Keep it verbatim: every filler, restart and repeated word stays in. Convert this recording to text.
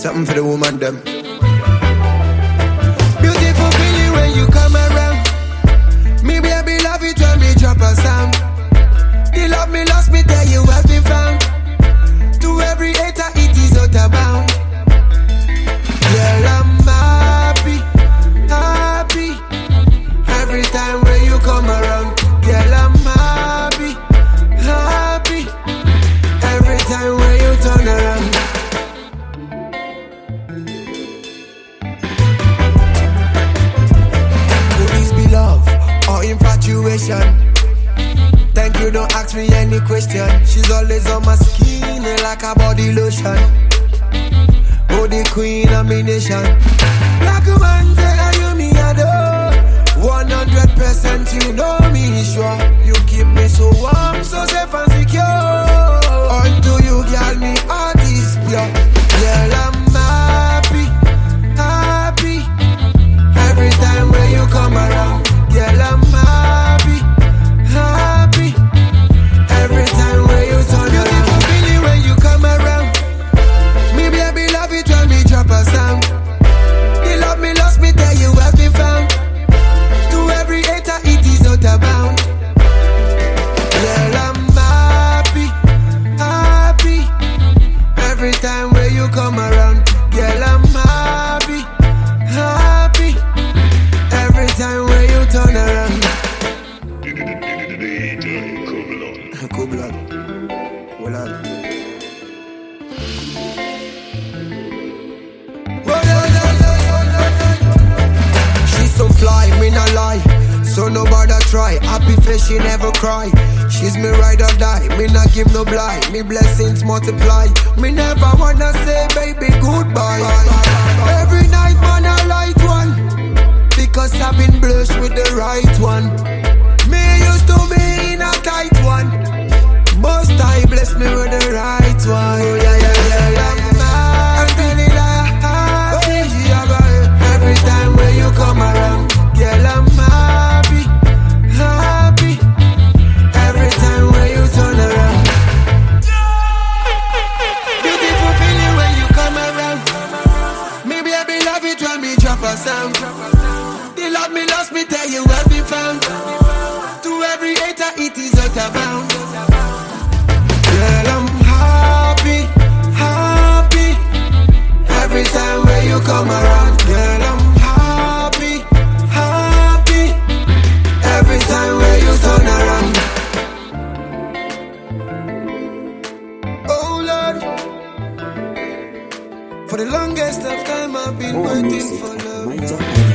something for the woman them. Beautiful feeling when you come around. Me baby love it when me drop a sound. The love me lost me tell you have been found. To every hater it is out of bound. Girl I'm happy, happy. Every time when you come around. Girl I'm happy, happy. Every time when you turn around. Could this be love or infatuation? Thank you, don't ask me any question. She's always on my skin like a body lotion. Oh, the queen of me nation. Like a man tell you me adore. One hundred percent you know me sure. You keep me so warm, so safe and secure. Unto you, girl, me heart is pure. Girl, I'm happy, happy. Every time when you come around. Girl, I'm happy, happy. Every time when you turn around. Beautiful feeling when you come around. Me baby love it when me drop a sound. The love me lost me tell you have been found. To every hater it is out of bound. Girl I'm happy, happy. Every time when you come around. Girl I'm happy, happy. Every time when you turn around. Cool blood. Well on. She's so fly, me not lie. So nobody try. Happy face, she never cry. She's me ride or die. Me not give no blind. Me blessings multiply. Me never wanna say baby goodbye. Every night man I light one. Because I've been blessed with the right one. Me used to be in a tight one. Most I bless me with the right one. Oh, yeah, yeah, yeah, yeah. I'm feeling like happy. Every time when you come around. Girl, I'm happy, happy. Every time when you turn around. Beautiful feeling when you come around. Me baby love it when me drop a sound. The love me lost me tell you have been found. To every hater it is out of bound. Girl, I'm happy, happy. Every time when you come around. Girl, I'm happy, happy. Every time when you turn around. Oh Lord, for the longest of time I've been More waiting music, for love. my job.